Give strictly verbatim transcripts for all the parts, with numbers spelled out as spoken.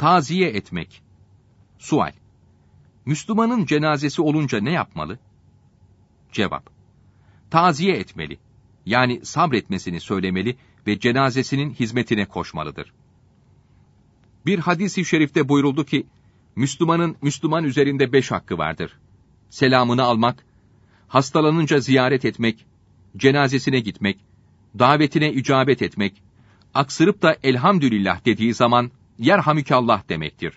Taziye etmek. Sual: Müslümanın cenazesi olunca ne yapmalı? Cevap: Taziye etmeli. Yani sabretmesini söylemeli ve cenazesinin hizmetine koşmalıdır. Bir hadis-i şerifte buyuruldu ki, Müslümanın Müslüman üzerinde beş hakkı vardır. Selamını almak, hastalanınca ziyaret etmek, cenazesine gitmek, davetine icabet etmek, aksırıp da elhamdülillah dediği zaman yerhamükallah demektir.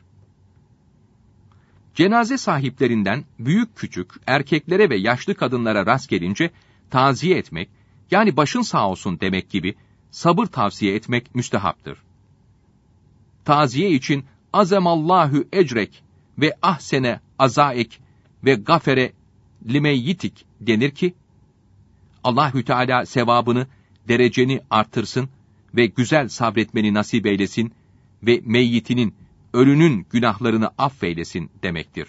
Cenaze sahiplerinden büyük küçük erkeklere ve yaşlı kadınlara rast gelince taziye etmek, yani başın sağ olsun demek gibi sabır tavsiye etmek müstehaptır. Taziye için azemallahu ecrek ve ahsene azaek ve gafere limeyyitik denir ki, Allahü Teala sevabını, dereceni artırsın ve güzel sabretmeni nasip eylesin ve meyyitinin, ölünün günahlarını affeylesin demektir.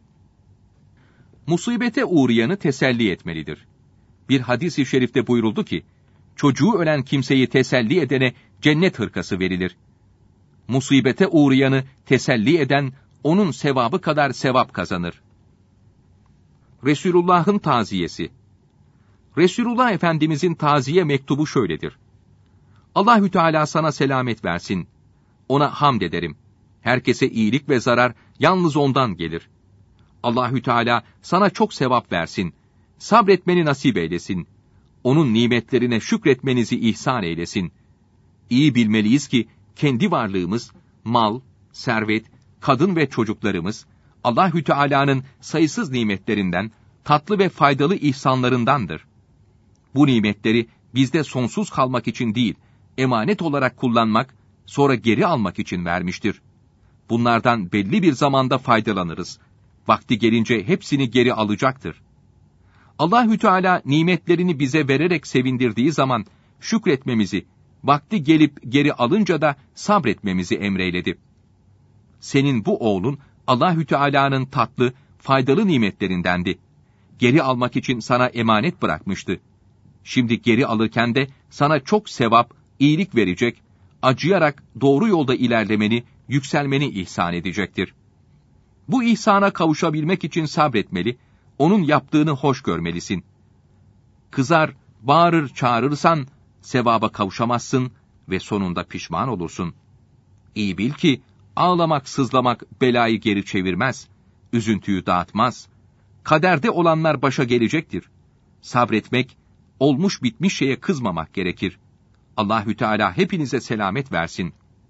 Musibete uğrayanı teselli etmelidir. Bir hadis-i şerifte buyuruldu ki, çocuğu ölen kimseyi teselli edene cennet hırkası verilir. Musibete uğrayanı teselli eden, onun sevabı kadar sevap kazanır. Resulullah'ın taziyesi. Resulullah Efendimizin taziye mektubu şöyledir: Allahü Teala sana selamet versin. Ona hamd ederim. Herkese iyilik ve zarar yalnız ondan gelir. Allahü Teala sana çok sevap versin. Sabretmeni nasip eylesin. Onun nimetlerine şükretmenizi ihsan eylesin. İyi bilmeliyiz ki kendi varlığımız, mal, servet, kadın ve çocuklarımız Allahü Teala'nın sayısız nimetlerinden, tatlı ve faydalı ihsanlarındandır. Bu nimetleri bizde sonsuz kalmak için değil, emanet olarak kullanmak, sonra geri almak için vermiştir. Bunlardan belli bir zamanda faydalanırız. Vakti gelince hepsini geri alacaktır. Allahü Teala nimetlerini bize vererek sevindirdiği zaman şükretmemizi, vakti gelip geri alınca da sabretmemizi emreyledi. Senin bu oğlun Allahü Teala'nın tatlı, faydalı nimetlerindendi. Geri almak için sana emanet bırakmıştı. Şimdi geri alırken de sana çok sevap, iyilik verecek, acıyarak doğru yolda ilerlemeni, yükselmeni ihsan edecektir. Bu ihsana kavuşabilmek için sabretmeli, onun yaptığını hoş görmelisin. Kızar, bağırır, çağırırsan, sevaba kavuşamazsın ve sonunda pişman olursun. İyi bil ki, ağlamak, sızlamak belayı geri çevirmez, üzüntüyü dağıtmaz. Kaderde olanlar başa gelecektir. Sabretmek, olmuş bitmiş şeye kızmamak gerekir. Allahü Teala hepinize selamet versin.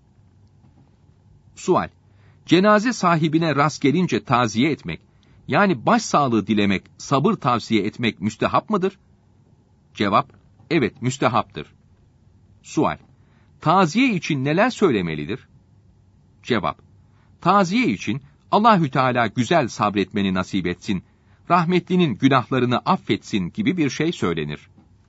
Sual: Cenaze sahibine rast gelince taziye etmek, yani başsağlığı dilemek, sabır tavsiye etmek müstehap mıdır? Cevap: Evet, müstehaptır. Sual: Taziye için neler söylemelidir? Cevap: Taziye için Allahü Teala güzel sabretmeni nasip etsin, rahmetlinin günahlarını affetsin gibi bir şey söylenir.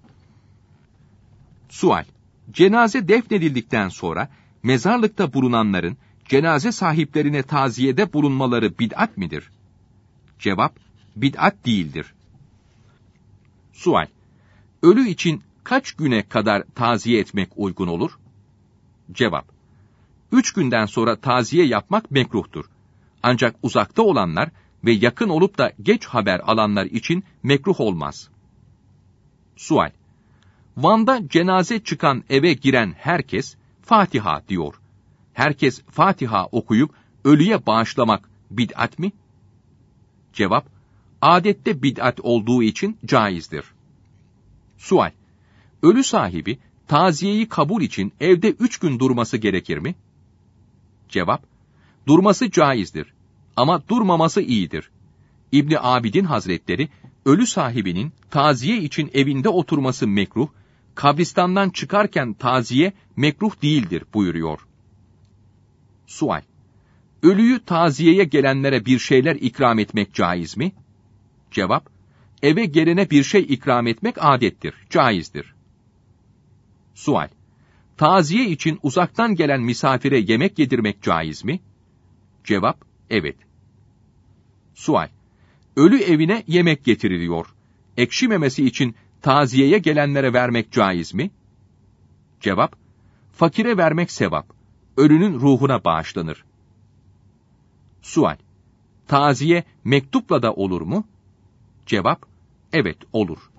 Sual: Cenaze defnedildikten sonra mezarlıkta bulunanların cenaze sahiplerine taziyede bulunmaları bid'at midir? Cevap: Bid'at değildir. Sual: Ölü için kaç güne kadar taziye etmek uygun olur? Cevap: Üç günden sonra taziye yapmak mekruhtur. Ancak uzakta olanlar ve yakın olup da geç haber alanlar için mekruh olmaz. Sual: Van'da cenaze çıkan eve giren herkes Fatiha diyor. Herkes Fatiha okuyup ölüye bağışlamak bid'at mi? Cevap: Adette bid'at olduğu için caizdir. Sual: Ölü sahibi taziyeyi kabul için evde üç gün durması gerekir mi? Cevap: Durması caizdir. Ama durmaması iyidir. İbni Abidin Hazretleri, ölü sahibinin taziye için evinde oturması mekruh, kabristandan çıkarken taziye mekruh değildir buyuruyor. Sual: Ölüyü taziyeye gelenlere bir şeyler ikram etmek caiz mi? Cevap: Eve gelene bir şey ikram etmek adettir, caizdir. Sual: Taziye için uzaktan gelen misafire yemek yedirmek caiz mi? Cevap: Evet. Sual: Ölü evine yemek getiriliyor. Ekşimemesi için taziyeye gelenlere vermek caiz mi? Cevap: Fakire vermek sevap, ölünün ruhuna bağışlanır. Sual: Taziye mektupla da olur mu? Cevap: Evet, olur.